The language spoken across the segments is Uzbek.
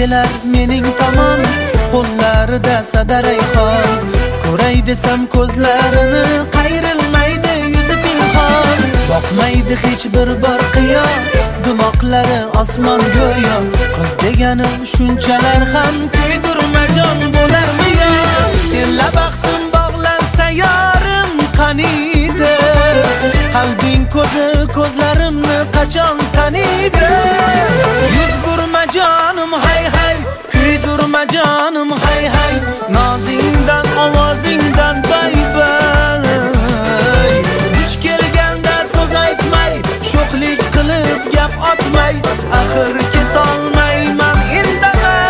kelar mening tomon, qo'llarida sadarayxon. Ko'ray desam ko'zlarini, qayrilmaydi yuzi pinhon. Boqmaydi hech bir bor qiyo, dimoqlari osmon go'yo. Qiz deganim shunchalar ham kuydirmajon bo'larmi yo? Senla baxtim bog'lansa yorim qaniydi? Qalbing ko'zi ko'zlarimni qachon taniydi? Yuz burma jonim hay hay, kuydirma jonim hay hay. Nozingdan ovozingdan bay-bay. Duch kelganda so'z aytmay, sho'xlik qilib gap otmay, axir ketolmayman indamay.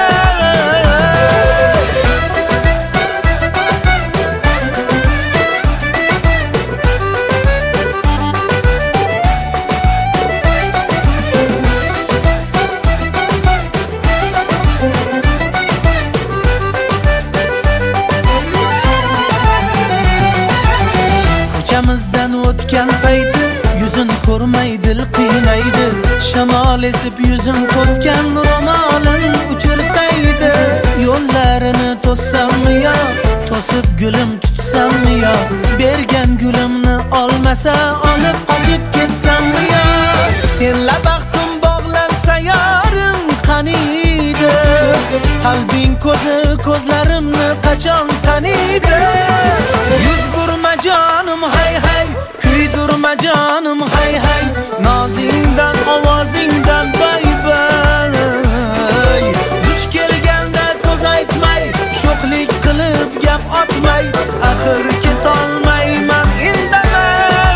Ko'chamizdan o'tgan payti yuzin ko'rmay dil qiynaydi. Shamol esib yuzim to'sgan ro'molim uchirsaydi. Yo'llarini to'ssammi yo, to'sib gulim tutsammi yo? Bergan gulimni olmasa olib qochib ketsammi yo? Senla baxtim bog'lansa yorim qaniydi? Qalbing ko'zi ko'zlarimni qachon taniydi? Yuz burma jonim hay hay, kuydirma jonim hay hay. Nozingdan ovozingdan bay-bay. Duch kelganda so'z aytmay, sho'xlik qilib gap otmay, axir ketolmayman indamay.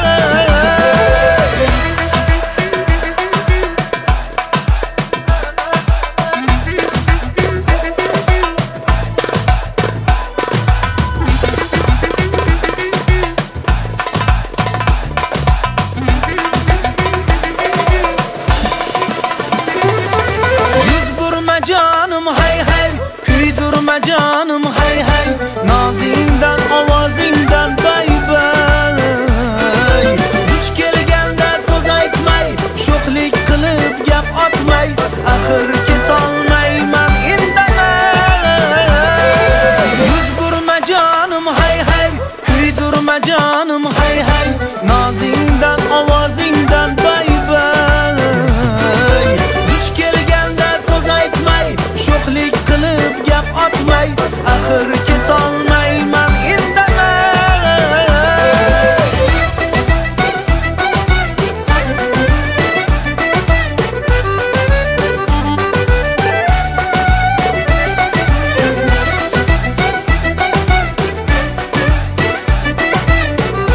Jonim hay hay, kuydirma jonim hay hay. Nozingdan ovozingdan bay-bay. Duch kelganda so'z aytmay, sho'xlik qilib gap otmay, axir ketolmayman indamay. Yuz burma jonim hay hay, kuydirma jonim hay hay. Nozingdan ovozingdan bay-bay. Duch kelganda so'z aytmay, sho'xlik qilib gap otmay, axir ketolmayman indamay.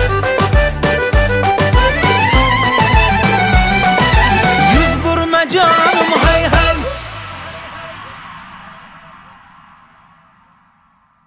Yuz burma jonim